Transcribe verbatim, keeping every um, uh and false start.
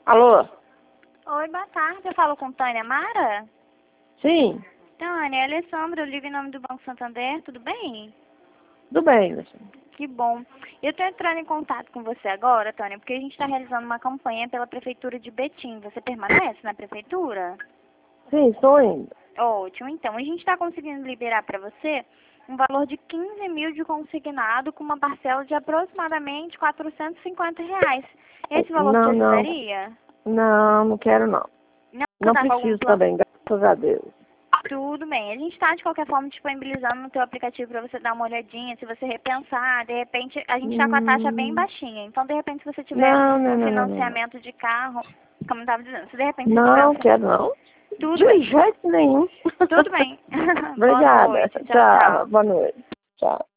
Alô? Oi, boa tarde. Eu falo com Tânia Mara? Sim, Tânia, é Alessandra, eu ligo em nome do Banco Santander, tudo bem? tudo bem, Alexandre. Que bom. Eu estou entrando em contato com você agora, Tânia, porque a gente está realizando uma campanha pela Prefeitura de Betim. Você permanece na Prefeitura? Sim, estou indo. Ótimo. Então, a gente está conseguindo liberar para você um valor de quinze mil de consignado com uma parcela de aproximadamente quatrocentos e cinquenta reais. Esse valor te Não, não, ajudaria? não, não quero não. Não, você Não está com algum preciso plano? também, graças a Deus. Tudo bem. A gente está, de qualquer forma, disponibilizando no teu aplicativo para você dar uma olhadinha. Se você repensar, de repente, a gente está com a taxa bem Hum, baixinha. Então, de repente, se você tiver não, não, um não, não, não, não. financiamento de carro, como eu estava dizendo, se de repente você tiver um... Não, fin- quero não. Tudo De bem. jeito nenhum. Tudo bem. Boa Obrigada. noite. Tchau, Tchau, tchau. boa noite. Tchau.